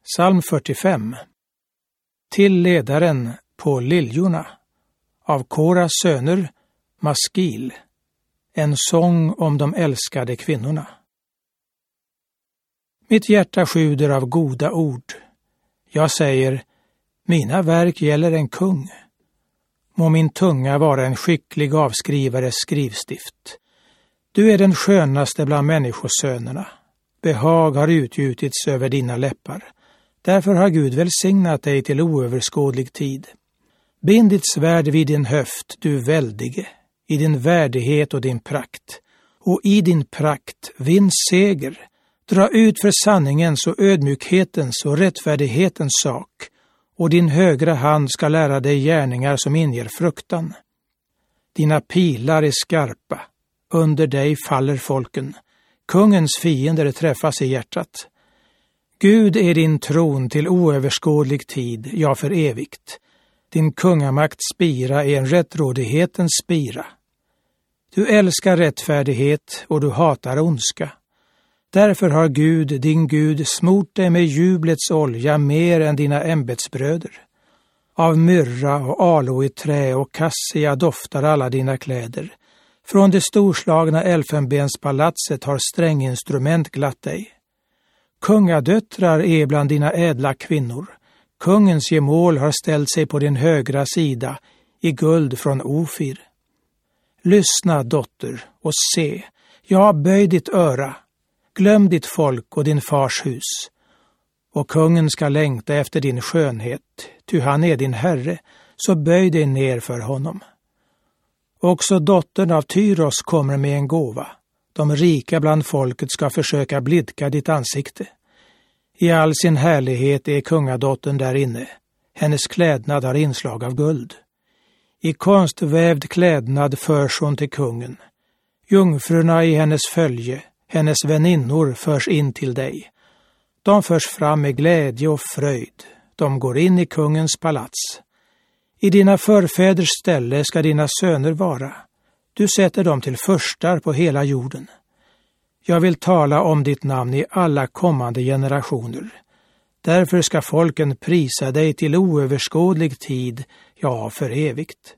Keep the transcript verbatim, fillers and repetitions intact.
Psalm fyrtiofem. Till ledaren på liljorna av Koras söner, Maskil, en sång om de älskade kvinnorna. Mitt hjärta sjuder av goda ord. Jag säger, mina verk gäller en kung. Må min tunga vara en skicklig avskrivares skrivstift. Du är den skönaste bland människosönerna. Behag har utgjutits över dina läppar. Därför har Gud välsignat dig till oöverskådlig tid. Bind ditt svärd vid din höft, du väldige, i din värdighet och din prakt. Och i din prakt vinn seger. Dra ut för sanningens och ödmjukhetens och rättfärdighetens sak. Och din högra hand ska lära dig gärningar som inger fruktan. Dina pilar är skarpa. Under dig faller folken. Kungens fiender träffas i hjärtat. Gud är din tron till oöverskådlig tid, ja för evigt. Din kungamakts spira är en rättrådighetens spira. Du älskar rättfärdighet och du hatar ondska. Därför har Gud, din Gud, smort dig med jublets olja mer än dina ämbetsbröder. Av myrra och aloe-trä och kassia doftar alla dina kläder. Från det storslagna elfenbenspalatset har stränginstrument glatt dig. Kungadöttrar är bland dina ädla kvinnor. Kungens gemål har ställt sig på din högra sida i guld från Ofir. Lyssna, dotter, och se. Ja, böj ditt öra. Glöm ditt folk och din fars hus. Och kungen ska längta efter din skönhet, ty han är din herre, så böj dig ner för honom. Också dottern av Tyros kommer med en gåva. De rika bland folket ska försöka blidka ditt ansikte. I all sin härlighet är kungadottern där inne. Hennes klädnad har inslag av guld. I konstvävd klädnad förs hon till kungen. Jungfrurna i hennes följe, hennes väninnor förs in till dig. De förs fram med glädje och fröjd. De går in i kungens palats. I dina förfäders ställe ska dina söner vara. Du sätter dem till förstar på hela jorden. Jag vill tala om ditt namn i alla kommande generationer. Därför ska folken prisa dig till oöverskådlig tid, ja för evigt.